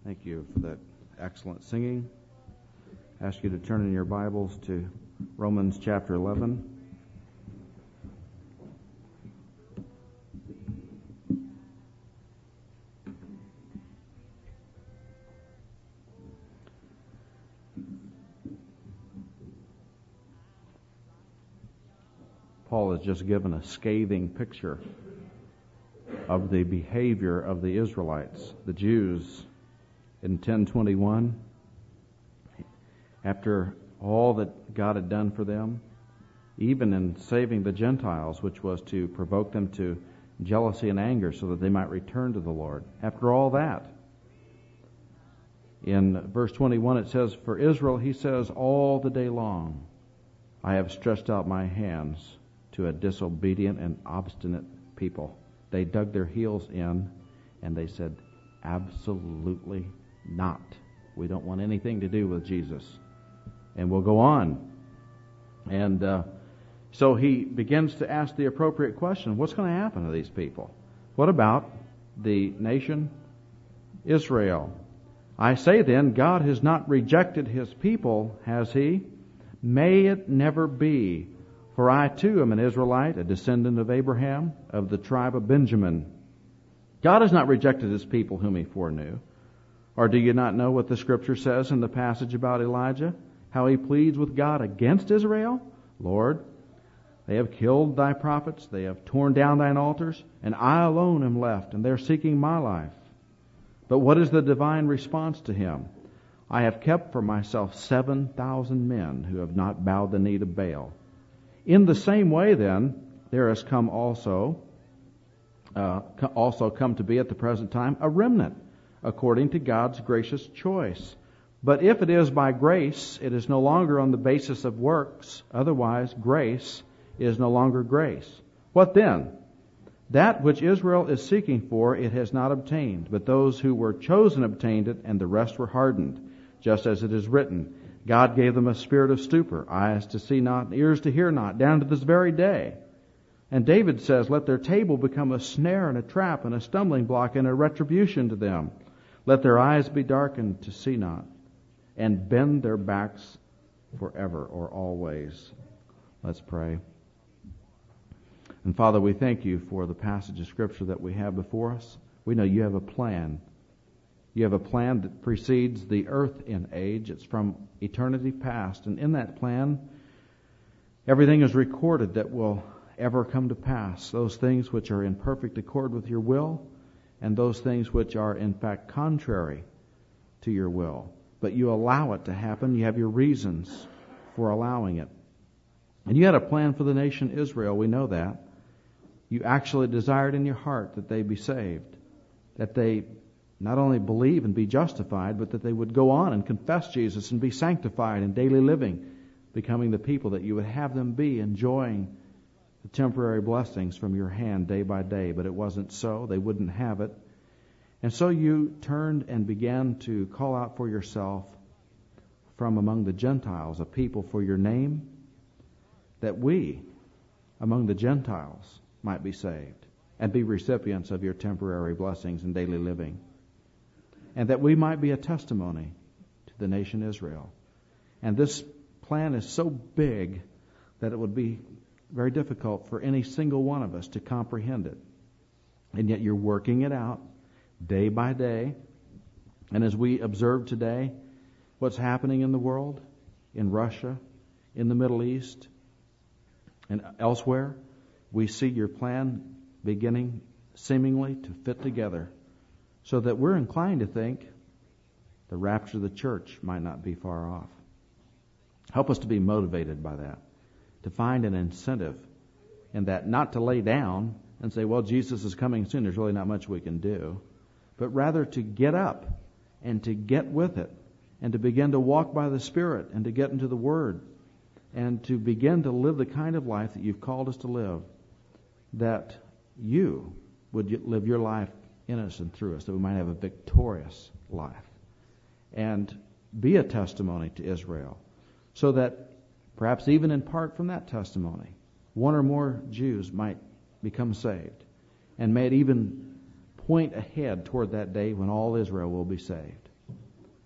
Thank you for that excellent singing. I ask you to turn in your Bibles to Romans chapter 11. Paul has just given a scathing picture of the behavior of the Israelites, the Jews, in 10:21. After all that God had done for them, even in saving the Gentiles, which was to provoke them to jealousy and anger so that they might return to the Lord. After all that, in verse 21 it says, "For Israel," he says, "all the day long I have stretched out my hands to a disobedient and obstinate people. They dug their heels in and they said, absolutely not. We don't want anything to do with Jesus." And we'll go on. And so he begins to ask the appropriate question, what's going to happen to these people? What about the nation Israel? "I say then, God has not rejected his people, has he? May it never be. For I too am an Israelite, a descendant of Abraham, of the tribe of Benjamin. God has not rejected his people whom he foreknew. Or do you not know what the scripture says in the passage about Elijah? How he pleads with God against Israel? Lord, they have killed thy prophets, they have torn down thine altars, and I alone am left, and they're seeking my life. But what is the divine response to him? I have kept for myself 7,000 men who have not bowed the knee to Baal. In the same way, then, there has also come to be at the present time a remnant, according to God's gracious choice. But if it is by grace, it is no longer on the basis of works. Otherwise, grace is no longer grace. What then? That which Israel is seeking for, it has not obtained. But those who were chosen obtained it, and the rest were hardened. Just as it is written, God gave them a spirit of stupor, eyes to see not, ears to hear not, down to this very day. And David says, let their table become a snare and a trap and a stumbling block and a retribution to them. Let their eyes be darkened to see not, and bend their backs forever or always." Let's pray. And Father, we thank you for the passage of Scripture that we have before us. We know you have a plan. You have a plan that precedes the earth in age. It's from eternity past. And in that plan, everything is recorded that will ever come to pass. Those things which are in perfect accord with your will, and those things which are in fact contrary to your will. But you allow it to happen. You have your reasons for allowing it. And you had a plan for the nation Israel. We know that. You actually desired in your heart that they be saved, that they not only believe and be justified, but that they would go on and confess Jesus and be sanctified in daily living, becoming the people that you would have them be, enjoying the temporary blessings from your hand day by day. But it wasn't so. They wouldn't have it. And so you turned and began to call out for yourself from among the Gentiles a people for your name, that we, among the Gentiles, might be saved and be recipients of your temporary blessings in daily living. And that we might be a testimony to the nation Israel. And this plan is so big that it would be very difficult for any single one of us to comprehend it. And yet you're working it out day by day. And as we observe today what's happening in the world, in Russia, in the Middle East, and elsewhere, we see your plan beginning seemingly to fit together, so that we're inclined to think the rapture of the church might not be far off. Help us to be motivated by that, to find an incentive in that, not to lay down and say, well, Jesus is coming soon, there's really not much we can do, but rather to get up and to get with it and to begin to walk by the Spirit and to get into the Word and to begin to live the kind of life that you've called us to live, that you would live your life in us and through us, that we might have a victorious life and be a testimony to Israel, so that perhaps even in part from that testimony, one or more Jews might become saved, and may it even point ahead toward that day when all Israel will be saved.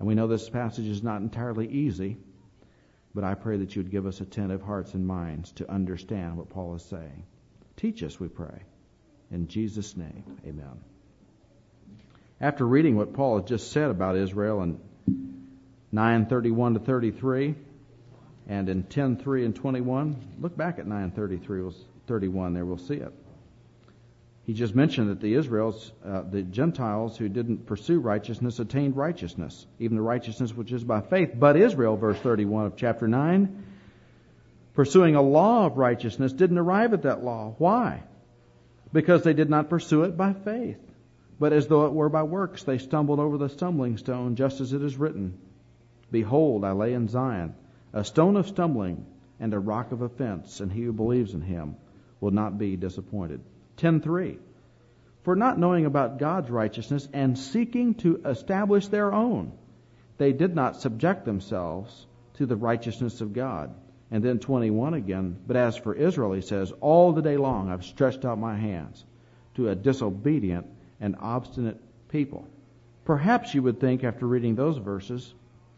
And we know this passage is not entirely easy, but I pray that you would give us attentive hearts and minds to understand what Paul is saying. Teach us, we pray. In Jesus' name, amen. After reading what Paul has just said about Israel in 9:31 to 33 and in 10:3 and 21, look back at 9:33, 31 there, we'll see it. He just mentioned that the Gentiles who didn't pursue righteousness attained righteousness, even the righteousness which is by faith. But Israel, verse 31 of chapter 9, pursuing a law of righteousness, didn't arrive at that law. Why? Because they did not pursue it by faith, but as though it were by works. They stumbled over the stumbling stone, just as it is written, Behold, I lay in Zion a stone of stumbling and a rock of offense, and he who believes in him will not be disappointed. 10:3. For not knowing about God's righteousness and seeking to establish their own, they did not subject themselves to the righteousness of God. And then 21 again. But as for Israel, he says, all the day long I've stretched out my hands to a disobedient and obstinate people. Perhaps you would think after reading those verses,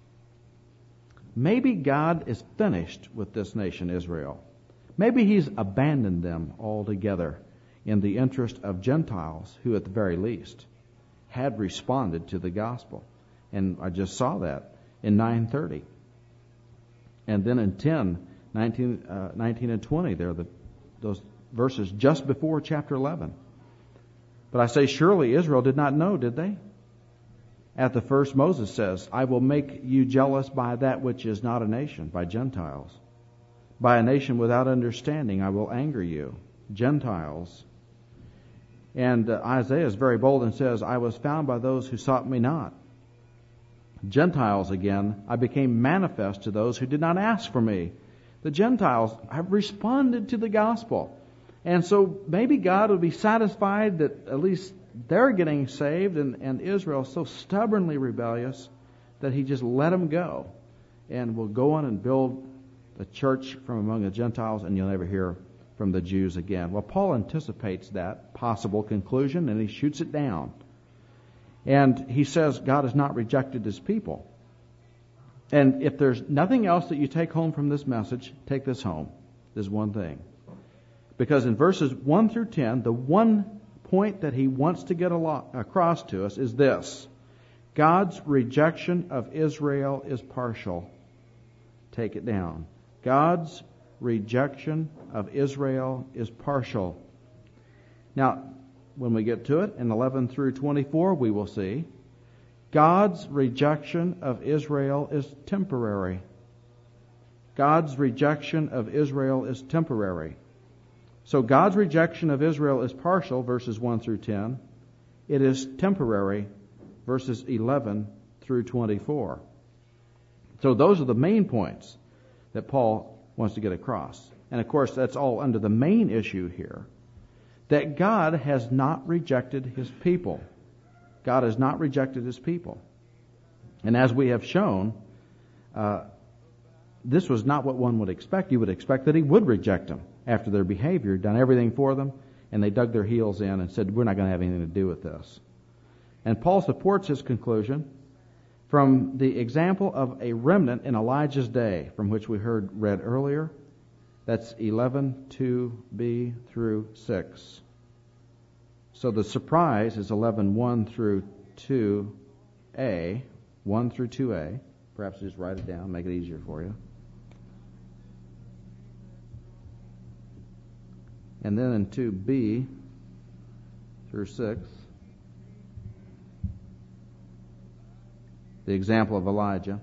maybe God is finished with this nation, Israel. Maybe he's abandoned them altogether in the interest of Gentiles who, at the very least, had responded to the gospel. And I just saw that in 9:30. And then in 19 and 20, there are those verses just before chapter 11. But I say, surely Israel did not know, did they? At the first, Moses says, I will make you jealous by that which is not a nation, by Gentiles. By a nation without understanding, I will anger you, Gentiles. And Isaiah is very bold and says, I was found by those who sought me not. Gentiles again, I became manifest to those who did not ask for me. The Gentiles have responded to the gospel. And so maybe God will be satisfied that at least they're getting saved, and Israel is so stubbornly rebellious that he just let them go and will go on and build the church from among the Gentiles, and you'll never hear from the Jews again. Well, Paul anticipates that possible conclusion, and he shoots it down. And he says God has not rejected his people. And if there's nothing else that you take home from this message, take this home. There's one thing. Because in verses 1 through 10, the one point that he wants to get across to us is this. God's rejection of Israel is partial. Take it down. God's rejection of Israel is partial. Now, when we get to it, in 11 through 24, we will see God's rejection of Israel is temporary. God's rejection of Israel is temporary. So God's rejection of Israel is partial, verses 1 through 10. It is temporary, verses 11 through 24. So those are the main points that Paul wants to get across. And of course, that's all under the main issue here, that God has not rejected his people. God has not rejected his people. And as we have shown, this was not what one would expect. You would expect that he would reject them after their behavior, done everything for them, and they dug their heels in and said, we're not going to have anything to do with this. And Paul supports his conclusion from the example of a remnant in Elijah's day, from which we read earlier. That's 11:2b through 6. So the surprise is 11:1 through 2a, 1 through 2a. Perhaps just write it down, make it easier for you. And then in 2b through 6, the example of Elijah.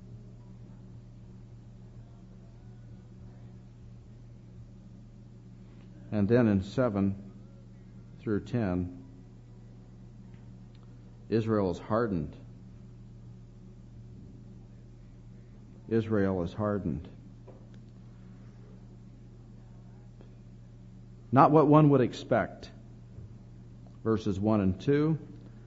And then in 7 through 10, Israel is hardened. Israel is hardened. Not what one would expect. Verses 1 and 2.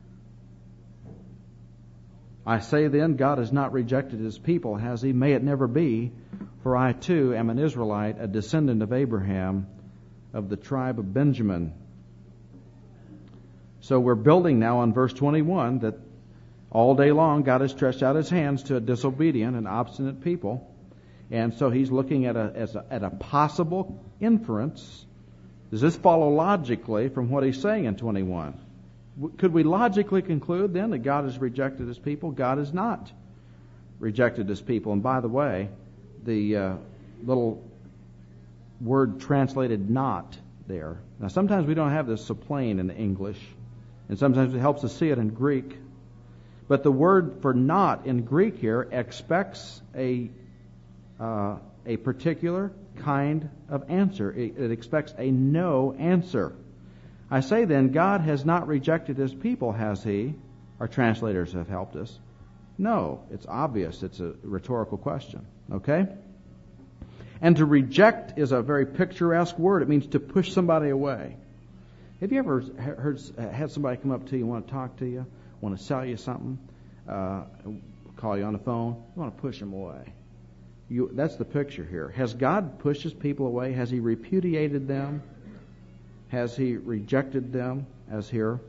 I say then, God has not rejected his people, has he? May it never be. For I too am an Israelite, a descendant of Abraham, of the tribe of Benjamin. So we're building now on verse 21 that All day long, God has stretched out his hands to a disobedient and obstinate people. And so he's looking at a possible inference. Does this follow logically from what he's saying in 21? Could we logically conclude then that God has rejected his people? God has not rejected his people. And by the way, the little word translated not there. Now sometimes we don't have this so plain in English, and sometimes it helps us see it in Greek. But the word for not in Greek here expects a particular kind of answer. It expects a no answer. I say then, God has not rejected his people, has he? Our translators have helped us. No, it's obvious. It's a rhetorical question. Okay? And to reject is a very picturesque word. It means to push somebody away. Have you ever had somebody come up to you, want to talk to you, want to sell you something, call you on the phone? You want to push them away. That's the picture here. Has God pushed his people away? Has he repudiated them? Has he rejected them, as here?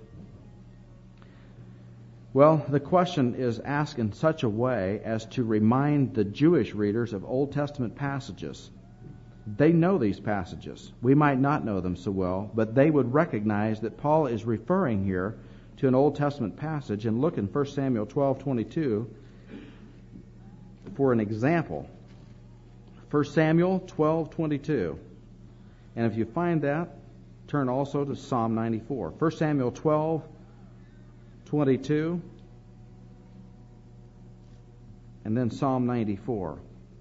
Well, the question is asked in such a way as to remind the Jewish readers of Old Testament passages. They know these passages. We might not know them so well, but they would recognize that Paul is referring here to an Old Testament passage. And look in 1 Samuel 12:22 for an example. 1 Samuel 12:22. And if you find that, turn also to Psalm 94. 1 Samuel 12:22, and then Psalm 94.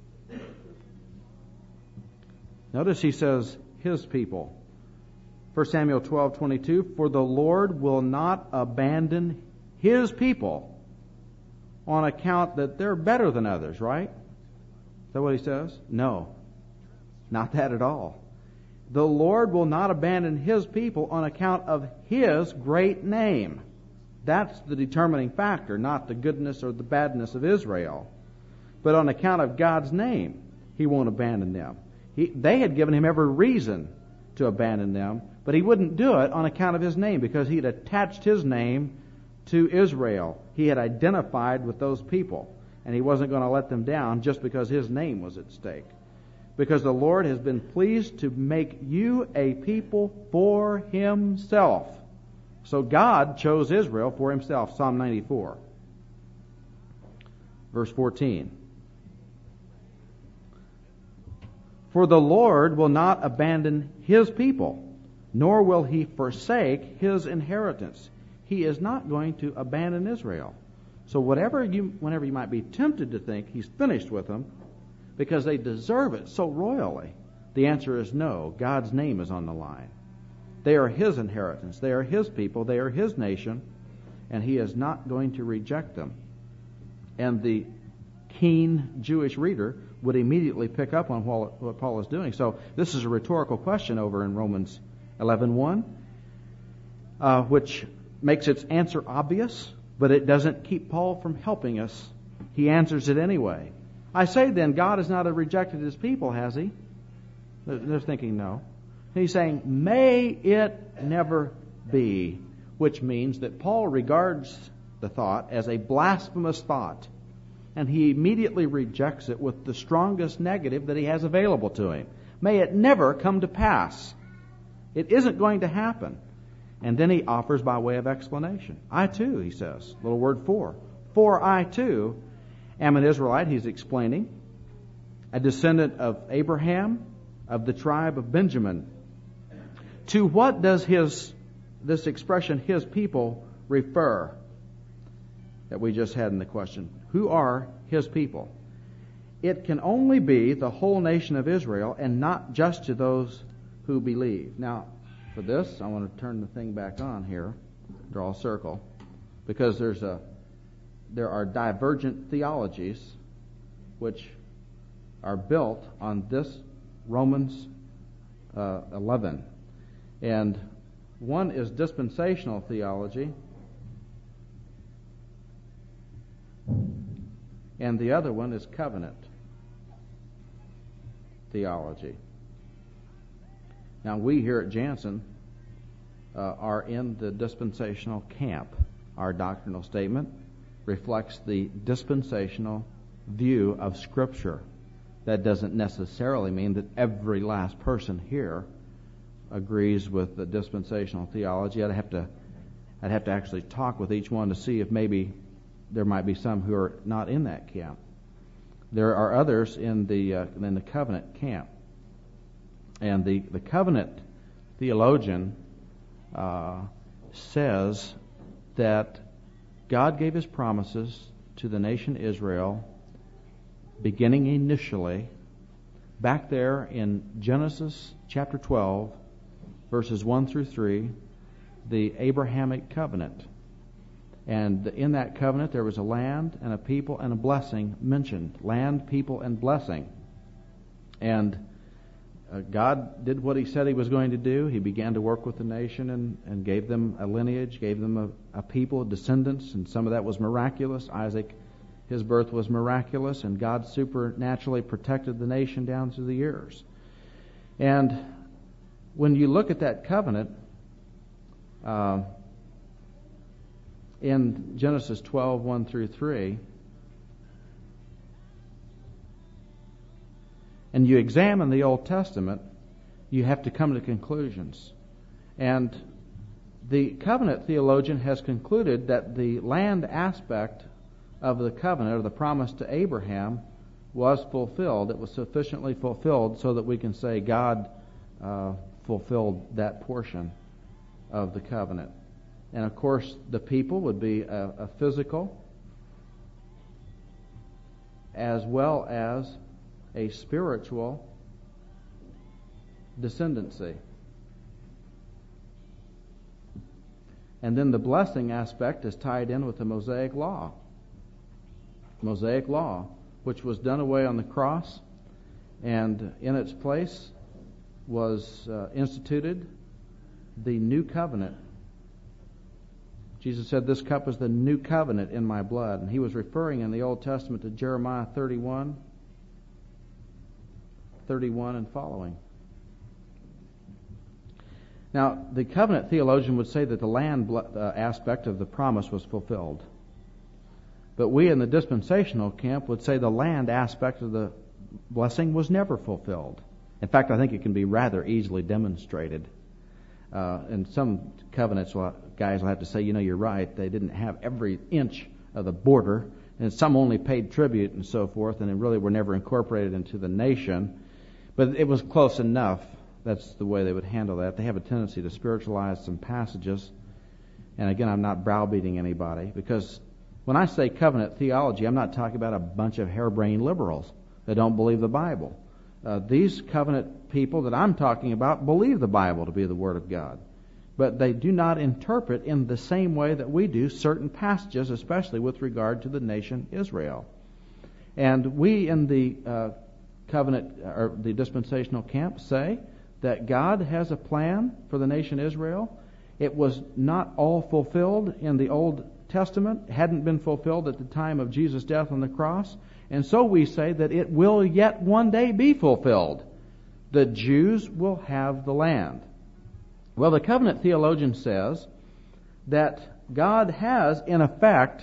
Notice he says, his people. 1 Samuel 12:22, for the Lord will not abandon his people on account that they're better than others, right? Is that what he says? No, not that at all. The Lord will not abandon his people on account of his great name. That's the determining factor, not the goodness or the badness of Israel. But on account of God's name, he won't abandon them. They had given him every reason to abandon them, but he wouldn't do it on account of his name because he had attached his name to Israel. He had identified with those people, and he wasn't going to let them down just because his name was at stake. Because the Lord has been pleased to make you a people for himself. So God chose Israel for himself. Psalm 94. Verse 14. For the Lord will not abandon his people, nor will he forsake his inheritance. He is not going to abandon Israel. So whenever you might be tempted to think he's finished with them, because they deserve it so royally, the answer is no. God's name is on the line. They are his inheritance. They are his people. They are his nation. And he is not going to reject them. And the keen Jewish reader would immediately pick up on what Paul is doing. So this is a rhetorical question over in Romans 11:1, which makes its answer obvious, but it doesn't keep Paul from helping us. He answers it anyway. I say then, God has not rejected his people, has he? They're thinking no. He's saying, may it never be, which means that Paul regards the thought as a blasphemous thought, and he immediately rejects it with the strongest negative that he has available to him. May it never come to pass. It isn't going to happen. And then he offers by way of explanation. I too, he says, little word for I too am an Israelite, he's explaining, a descendant of Abraham, of the tribe of Benjamin. To what does this expression, his people, refer that we just had in the question? Who are his people? It can only be the whole nation of Israel and not just to those who believe. Now, for this, I want to turn the thing back on here, draw a circle, because there are divergent theologies which are built on this Romans 11. And one is dispensational theology, and the other one is covenant theology. Now, we here at Jansen are in the dispensational camp. Our doctrinal statement reflects the dispensational view of Scripture. That doesn't necessarily mean that every last person here agrees with the dispensational theology. I'd have to actually talk with each one to see if maybe there might be some who are not in that camp. There are others in the covenant camp, and the covenant theologian says that God gave His promises to the nation Israel beginning initially back there in Genesis chapter 12, verses 1 through 3, the Abrahamic covenant. And in that covenant there was a land and a people and a blessing mentioned. Land, people, and blessing. And God did what He said He was going to do. He began to work with the nation and gave them a lineage, gave them a people, descendants, and some of that was miraculous. Isaac, his birth was miraculous, and God supernaturally protected the nation down through the years. And when you look at that covenant, in Genesis 12, 1 through 3, and you examine the Old Testament, you have to come to conclusions. And the covenant theologian has concluded that the land aspect of the covenant, or the promise to Abraham, was fulfilled. It was sufficiently fulfilled so that we can say God fulfilled that portion of the covenant. And of course, the people would be a physical as well as a spiritual descendancy. And then the blessing aspect is tied in with the Mosaic law. Mosaic law, which was done away on the cross, and in its place was instituted the new covenant. Jesus said, "This cup is the new covenant in my blood." And He was referring in the Old Testament to Jeremiah 31 and following. Now, the covenant theologian would say that the land aspect of the promise was fulfilled. But we in the dispensational camp would say the land aspect of the blessing was never fulfilled. In fact, I think it can be rather easily demonstrated. And some covenants, guys will have to say, you're right, they didn't have every inch of the border, and some only paid tribute and so forth, and they really were never incorporated into the nation. But it was close enough. That's the way they would handle that. They have a tendency to spiritualize some passages. And again, I'm not browbeating anybody, because when I say covenant theology, I'm not talking about a bunch of harebrained liberals that don't believe the Bible. These covenant people that I'm talking about believe the Bible to be the Word of God. But they do not interpret in the same way that we do certain passages, especially with regard to the nation Israel. And we in the covenant, or the dispensational camp, say that God has a plan for the nation Israel. It was not all fulfilled in the Old Testament, hadn't been fulfilled at the time of Jesus' death on the cross. And so we say that it will yet one day be fulfilled. The Jews will have the land. Well, the covenant theologian says that God has, in effect,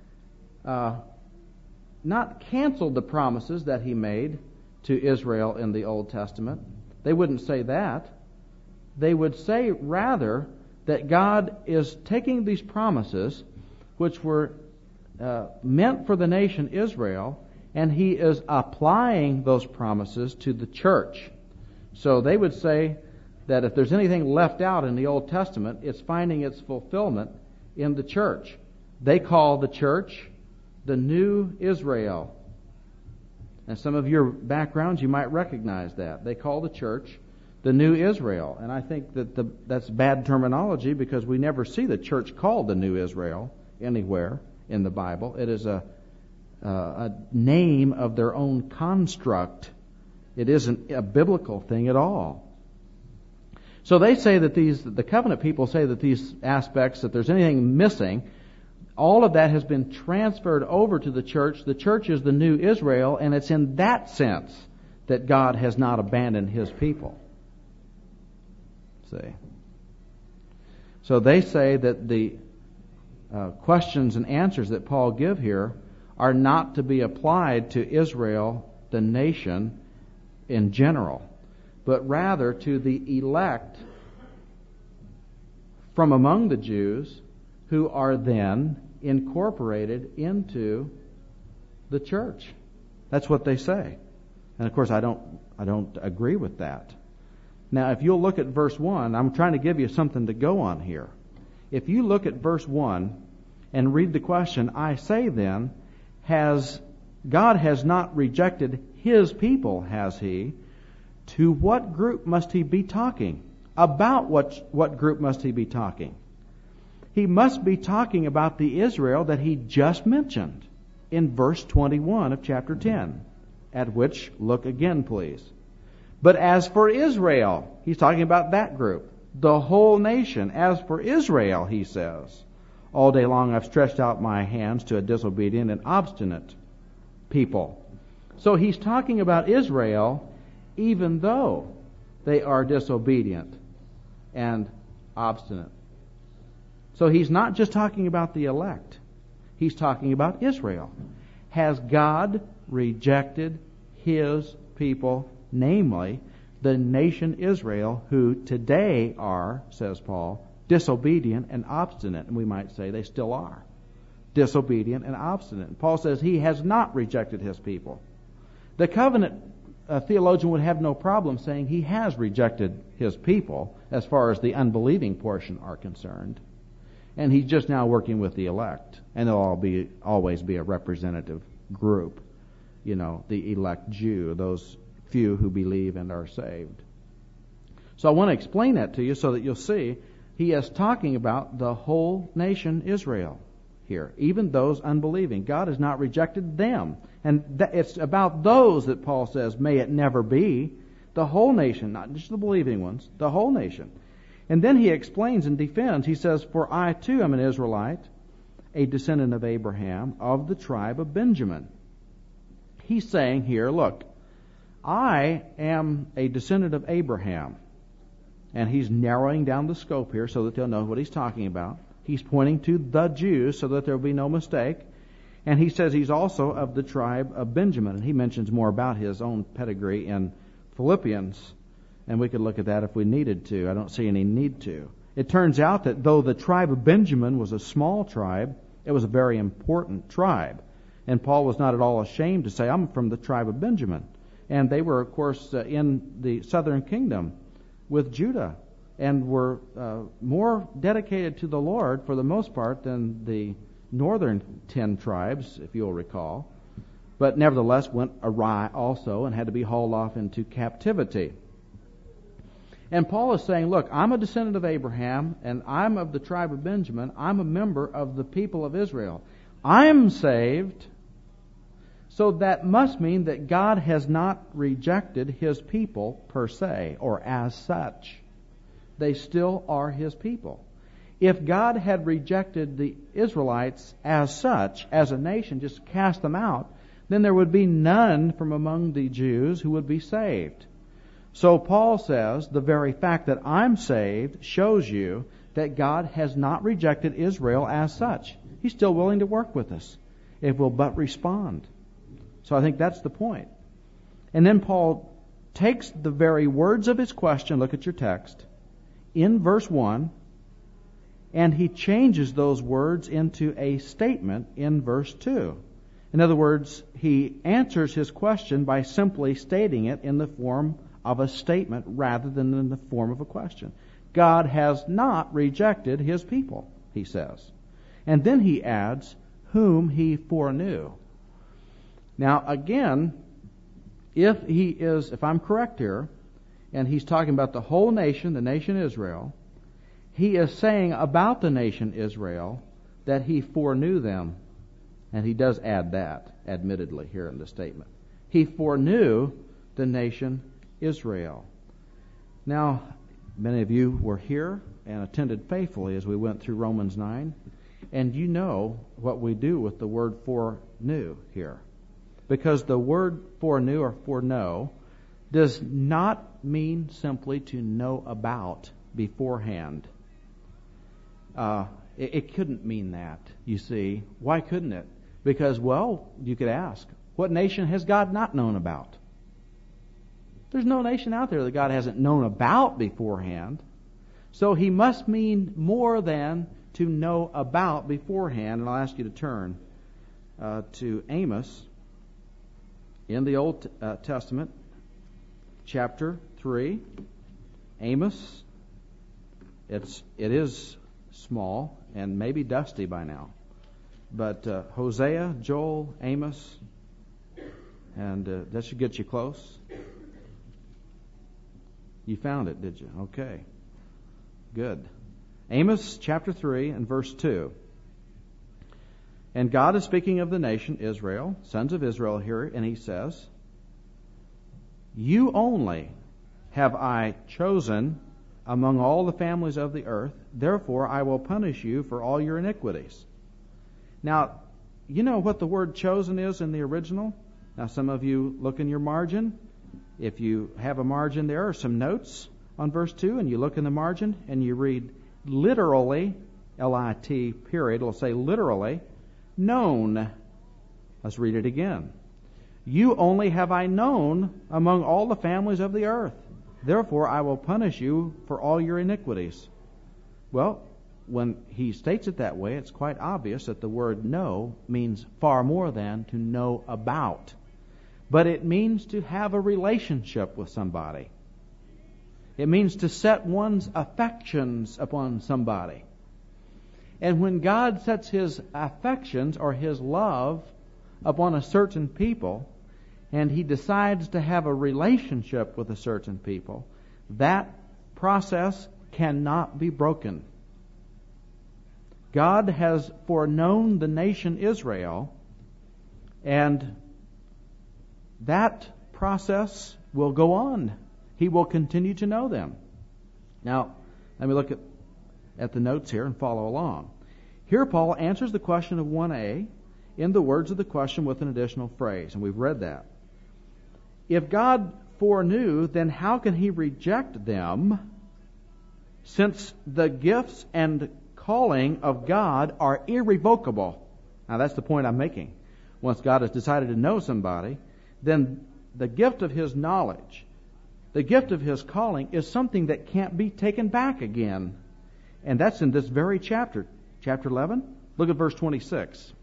not canceled the promises that He made to Israel in the Old Testament. They wouldn't say that. They would say, rather, that God is taking these promises, which were meant for the nation Israel, and He is applying those promises to the church. So they would say that if there's anything left out in the Old Testament, it's finding its fulfillment in the church. They call the church the new Israel. And some of your backgrounds, you might recognize that. They call the church the new Israel. And I think that that's bad terminology, because we never see the church called the new Israel anywhere in the Bible. It is a name of their own construct. It isn't a biblical thing at all. So they say that the covenant people say that these aspects, that there's anything missing, all of that has been transferred over to the church. The church is the new Israel, and it's in that sense that God has not abandoned His people. See? So they say that the questions and answers that Paul give here are not to be applied to Israel, the nation, in general, but rather to the elect from among the Jews who are then incorporated into the church. That's what they say. And of course I don't agree with that. Now if you'll look at verse 1, I'm trying to give you something to go on here. If you look at verse 1 and read the question, I say then, God has not rejected His people, has He? To what group must He be talking? About what group must He be talking? He must be talking about the Israel that He just mentioned in verse 21 of chapter 10, at which look again, please. But as for Israel, He's talking about that group, the whole nation. As for Israel, He says, all day long I've stretched out my hands to a disobedient and obstinate people. So He's talking about Israel even though they are disobedient and obstinate. So He's not just talking about the elect. He's talking about Israel. Has God rejected His people, namely the nation Israel, who today are, says Paul, disobedient and obstinate? And we might say they still are disobedient and obstinate. And Paul says He has not rejected His people. The covenant theologian would have no problem saying He has rejected His people as far as the unbelieving portion are concerned. And He's just now working with the elect. And they'll always be a representative group. You know, the elect Jew, those few who believe and are saved. So I want to explain that to you so that you'll see He is talking about the whole nation Israel here, even those unbelieving. God has not rejected them. And it's about those that Paul says, may it never be. The whole nation, not just the believing ones, the whole nation. And then he explains and defends. He says, for I too am an Israelite, a descendant of Abraham, of the tribe of Benjamin. He's saying here, look, I am a descendant of Abraham. And he's narrowing down the scope here so that they'll know what he's talking about. He's pointing to the Jews so that there will be no mistake. And he says he's also of the tribe of Benjamin. And he mentions more about his own pedigree in Philippians. And we could look at that if we needed to. I don't see any need to. It turns out that though the tribe of Benjamin was a small tribe, it was a very important tribe. And Paul was not at all ashamed to say, I'm from the tribe of Benjamin. And they were, of course, in the southern kingdom with Judah, and were more dedicated to the Lord for the most part than the northern 10 tribes, if you'll recall, but nevertheless went awry also and had to be hauled off into captivity. And Paul is saying, look, I'm a descendant of Abraham, and I'm of the tribe of Benjamin. I'm a member of the people of Israel. I'm saved, so that must mean that God has not rejected His people per se, or as such. They still are His people. If God had rejected the Israelites as such, as a nation, just cast them out, then there would be none from among the Jews who would be saved. So Paul says, the very fact that I'm saved shows you that God has not rejected Israel as such. He's still willing to work with us if we'll but respond. So I think that's the point. And then Paul takes the very words of his question, look at your text, in verse 1, and he changes those words into a statement in verse 2. In other words, he answers his question by simply stating it in the form of a statement rather than in the form of a question. God has not rejected His people, he says. And then he adds, whom He foreknew. Now again, if I'm correct here, and he's talking about the whole nation, the nation Israel, he is saying about the nation Israel that He foreknew them. And he does add that, admittedly, here in the statement. He foreknew the nation Israel. Now, many of you were here and attended faithfully as we went through Romans 9. And you know what we do with the word foreknew here. Because the word foreknew or foreknow does not mean simply to know about beforehand. It couldn't mean that, you see. Why couldn't it? Because, well, you could ask, what nation has God not known about? There's no nation out there that God hasn't known about beforehand. So he must mean more than to know about beforehand. And I'll ask you to turn to Amos in the Old Testament, chapter 3. Amos, it is small and maybe dusty by now. But Hosea, Joel, Amos, and that should get you close. You found it, did you? Okay. Good. Amos chapter 3 and verse 2. And God is speaking of the nation Israel, sons of Israel here, and he says, "You only have I chosen among all the families of the earth, therefore I will punish you for all your iniquities." Now, you know what the word chosen is in the original? Now, some of you look in your margin. If you have a margin, there are some notes on verse 2, and you look in the margin and you read literally, L-I-T, period. It'll say literally, known. Let's read it again. You only have I known among all the families of the earth. Therefore I will punish you for all your iniquities. Well, when he states it that way, it's quite obvious that the word know means far more than to know about. But it means to have a relationship with somebody. It means to set one's affections upon somebody. And when God sets his affections or his love upon a certain people, and he decides to have a relationship with a certain people, that process cannot be broken. God has foreknown the nation Israel, and that process will go on. He will continue to know them. Now, let me look at the notes here and follow along. Here Paul answers the question of 1a in the words of the question with an additional phrase, and we've read that. If God foreknew, then how can he reject them, since the gifts and calling of God are irrevocable? Now that's the point I'm making. Once God has decided to know somebody, then the gift of his knowledge, the gift of his calling, is something that can't be taken back again. And that's in this very chapter. Chapter 11. Look at verse 26.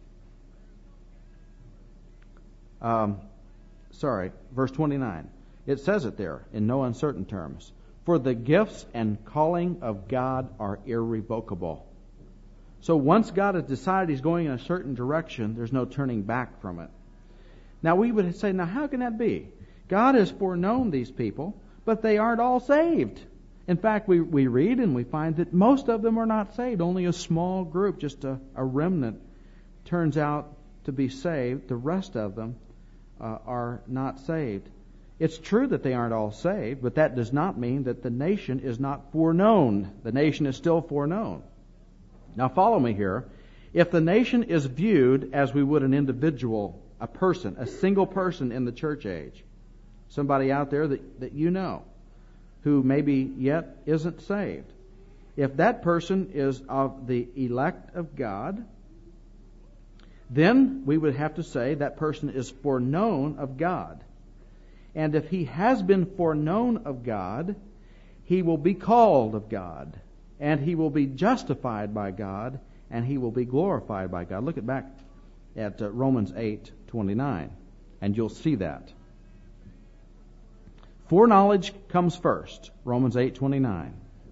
Verse 29. It says it there in no uncertain terms. For the gifts and calling of God are irrevocable. So once God has decided he's going in a certain direction, there's no turning back from it. Now we would say, now how can that be? God has foreknown these people, but they aren't all saved. In fact, we read and we find that most of them are not saved. Only a small group, just a remnant, turns out to be saved. The rest of them are not saved. It's true that they aren't all saved, but that does not mean that the nation is not foreknown. The nation is still foreknown. Now follow me here. If the nation is viewed as we would an individual, a person, a single person in the church age, somebody out there that you know who maybe yet isn't saved, if that person is of the elect of God, then we would have to say that person is foreknown of God. And if he has been foreknown of God, he will be called of God, and he will be justified by God, and he will be glorified by God. Look back at Romans 8:29, and you'll see that. Foreknowledge comes first. Romans 8:29.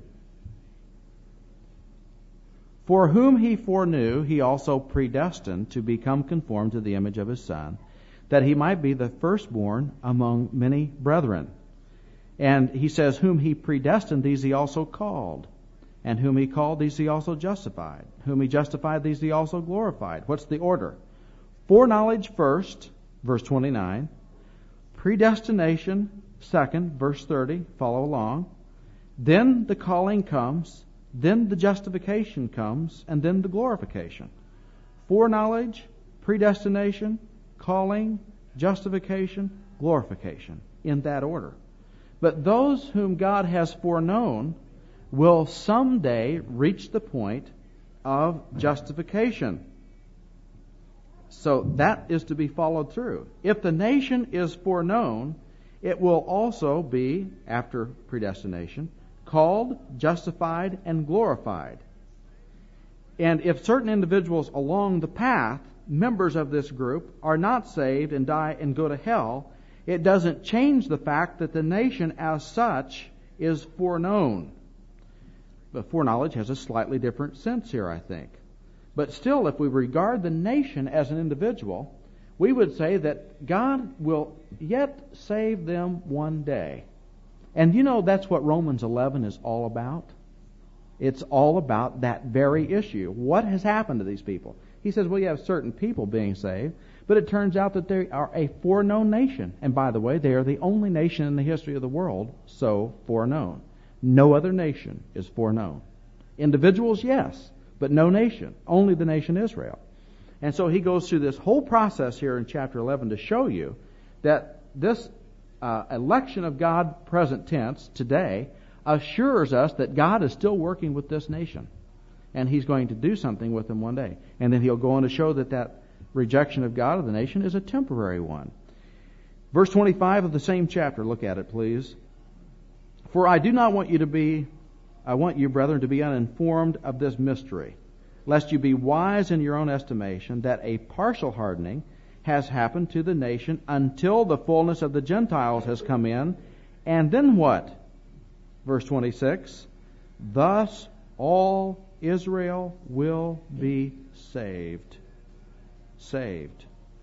For whom he foreknew, he also predestined to become conformed to the image of his Son, that he might be the firstborn among many brethren. And he says, whom he predestined, these he also called. And whom he called, these he also justified. Whom he justified, these he also glorified. What's the order? Foreknowledge first, verse 29. Predestination second, verse 30. Follow along. Then the calling comes. Then the justification comes. And then the glorification. Foreknowledge, predestination, calling, justification, glorification. In that order. But those whom God has foreknown will someday reach the point of justification. So that is to be followed through. If the nation is foreknown, it will also be, after predestination, called, justified, and glorified. And if certain individuals along the path, members of this group, are not saved and die and go to hell, it doesn't change the fact that the nation as such is foreknown. But foreknowledge has a slightly different sense here, I think. But still, if we regard the nation as an individual, we would say that God will yet save them one day. And you know that's what Romans 11 is all about. It's all about that very issue. What has happened to these people? He says, well, you have certain people being saved, but it turns out that they are a foreknown nation. And by the way, they are the only nation in the history of the world so foreknown. No other nation is foreknown. Individuals, yes, but no nation. Only the nation Israel. And so he goes through this whole process here in chapter 11 to show you that this election of God, present tense, today, assures us that God is still working with this nation. And He's going to do something with them one day. And then He'll go on to show that that rejection of God of the nation is a temporary one. Verse 25 of the same chapter, look at it, please. For I do not want you to be, I want you, brethren, to be uninformed of this mystery, lest you be wise in your own estimation, that a partial hardening has happened to the nation until the fullness of the Gentiles has come in. And then what? Verse 26, thus all Israel will be saved. Saved.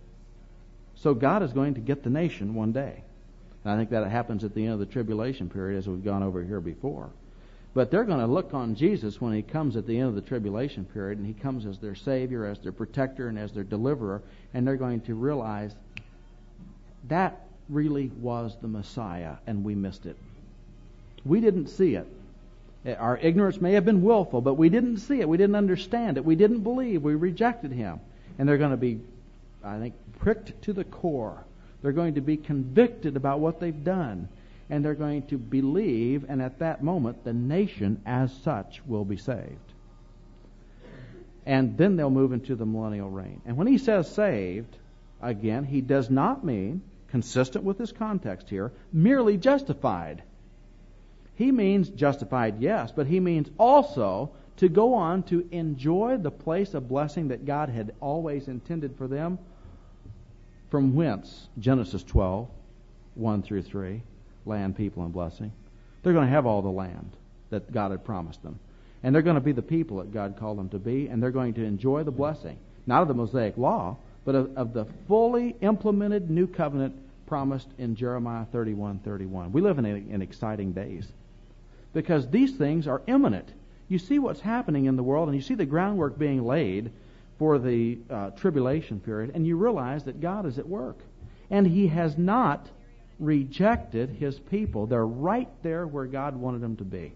So God is going to get the nation one day. And I think that happens at the end of the tribulation period, as we've gone over here before. But they're going to look on Jesus when He comes at the end of the tribulation period, and He comes as their Savior, as their protector, and as their deliverer, and they're going to realize that really was the Messiah, and we missed it. We didn't see it. Our ignorance may have been willful, but we didn't see it. We didn't understand it. We didn't believe. We rejected Him. And they're going to be, I think, pricked to the core. They're going to be convicted about what they've done. And they're going to believe, and at that moment, the nation as such will be saved. And then they'll move into the millennial reign. And when he says saved, again, he does not mean, consistent with this context here, merely justified. He means justified, yes, but he means also to go on to enjoy the place of blessing that God had always intended for them. From whence? Genesis 12, 1 through 3, land, people, and blessing. They're going to have all the land that God had promised them. And they're going to be the people that God called them to be, and they're going to enjoy the blessing, not of the Mosaic law, but of the fully implemented new covenant promised in Jeremiah 31:31. We live in exciting days, because these things are imminent. You see what's happening in the world, and you see the groundwork being laid for the tribulation period, and you realize that God is at work. And He has not rejected His people. They're right there where God wanted them to be.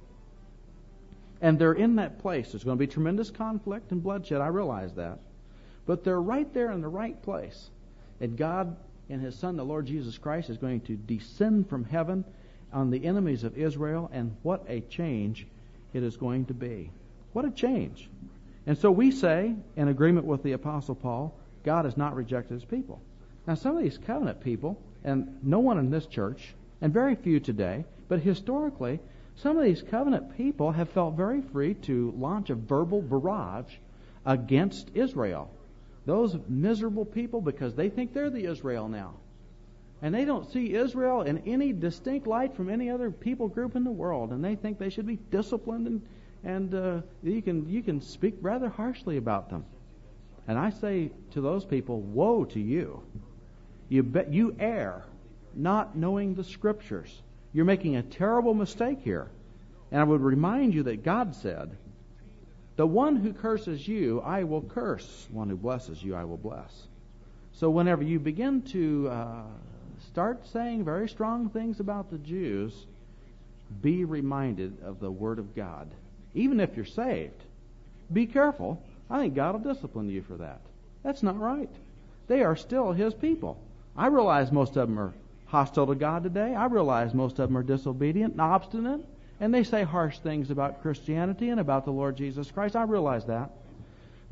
And they're in that place. There's going to be tremendous conflict and bloodshed, I realize that. But they're right there in the right place. And God and His Son, the Lord Jesus Christ, is going to descend from heaven on the enemies of Israel, and what a change it is going to be. What a change. And so we say, in agreement with the Apostle Paul, God has not rejected His people. Now some of these covenant people, and no one in this church, and very few today, but historically, some of these covenant people have felt very free to launch a verbal barrage against Israel. Those miserable people, because they think they're the Israel now. And they don't see Israel in any distinct light from any other people group in the world. And they think they should be disciplined, and you can speak rather harshly about them. And I say to those people, woe to you. You err, not knowing the Scriptures. You're making a terrible mistake here. And I would remind you that God said, the one who curses you, I will curse. One who blesses you, I will bless. So whenever you begin to start saying very strong things about the Jews, be reminded of the Word of God. Even if you're saved, be careful. I think God will discipline you for that. That's not right. They are still His people. I realize most of them are hostile to God today. I realize most of them are disobedient and obstinate, and they say harsh things about Christianity and about the Lord Jesus Christ. I realize that.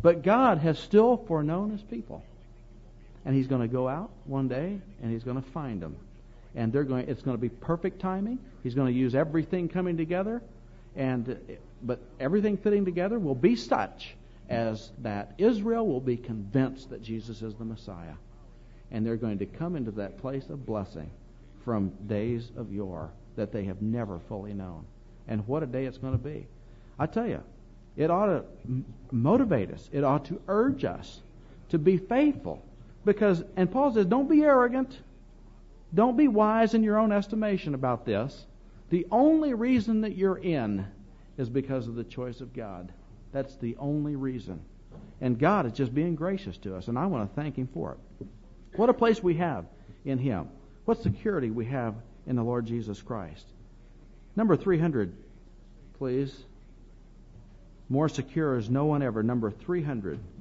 But God has still foreknown His people. And He's going to go out one day and He's going to find them. And it's going to be perfect timing. He's going to use everything coming together. But everything fitting together will be such as that Israel will be convinced that Jesus is the Messiah. And they're going to come into that place of blessing from days of yore that they have never fully known. And what a day it's going to be. I tell you, it ought to motivate us. It ought to urge us to be faithful. And Paul says, don't be arrogant. Don't be wise in your own estimation about this. The only reason that you're in is because of the choice of God. That's the only reason. And God is just being gracious to us, and I want to thank Him for it. What a place we have in Him. What security we have in the Lord Jesus Christ. Number 300, please. More secure as no one ever. Number 300.